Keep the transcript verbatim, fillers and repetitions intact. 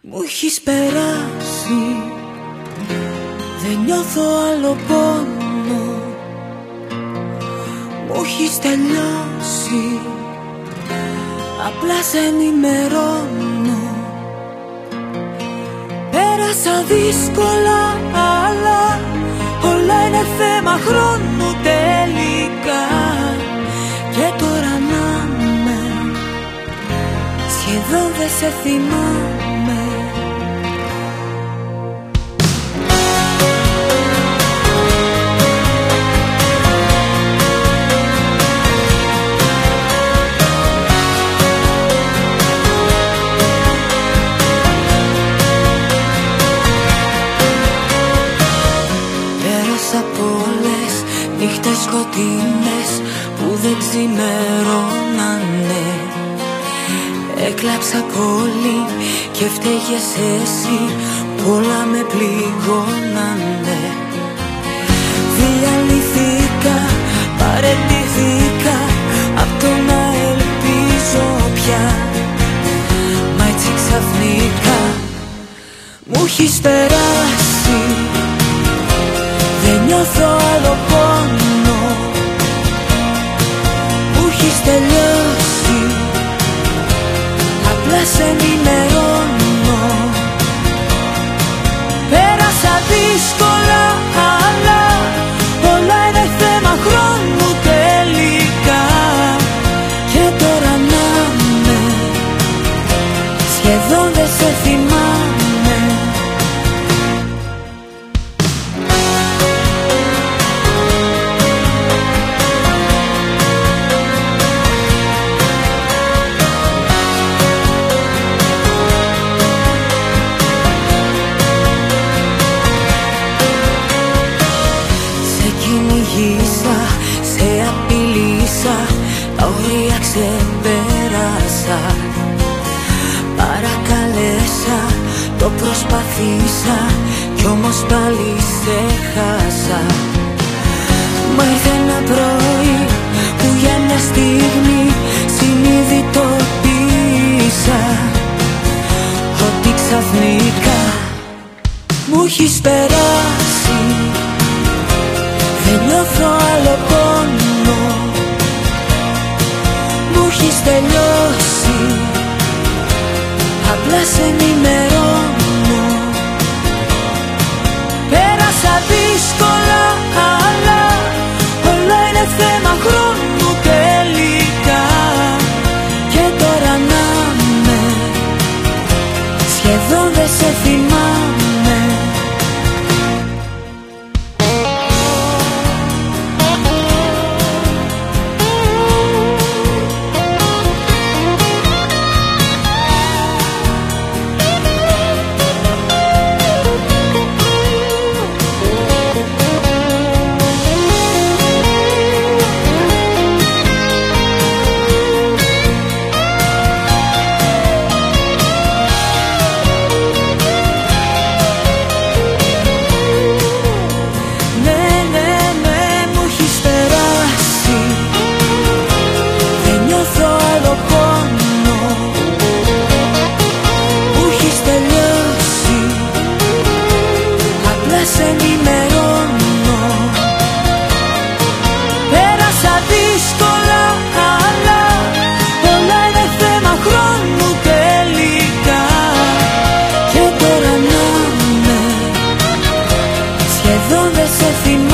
Μου έχεις περάσει, δεν νιώθω άλλο πόνο. Μου έχεις τελειώσει, απλά σε ενημερώνω. Πέρασα δύσκολα, αλλά όλα είναι θέμα χρόνου τελικά. Και τώρα να με, σχεδόν δεν σε θυμάμαι. Πέρασα πολλές νύχτες σκοτεινές που δεν ξημερώνανε. Έκλαψα πολύ και φταίγες εσύ που όλα με πληγώνανε. Διαλυθήκα, παραιτηθήκα απ' το να ελπίζω πια. Μα έτσι ξαφνικά μου έχεις περάσει, δεν νιώθω άλλο πόνο. Μου έχεις τελειώσει, απλά σε ενημερώνω. Πέρασα δύσκολα, αλλά όλα είναι θέμα χρόνου τελικά. Και τώρα να με, σχεδόν δεν σε θυμάμαι. Σε απειλήσα, τα όρια ξεπέρασα. Παρακαλέσα, το προσπαθήσα κι όμως πάλι σε χάσα. Μα ήρθε ένα πρωί που για μια στιγμή συνειδητοποίησα ότι ξαφνικά μου έχεις περάσει. Δεν νιώθω άλλο πόνο, μου έχεις τελειώσει, απλά σε ενημερώνω. Πέρασα δύσκολα, αλλά όλα είναι θέμα χρόνου τελικά. Και τώρα να με, σχεδόν δεν σε θυμάμαι. Σε ενημερώνω. Πέρασα δύσκολα, αλλά όλα είναι θέμα χρόνου τελικά. Και τώρα να με, σχεδόν δεν σε θυμάμαι.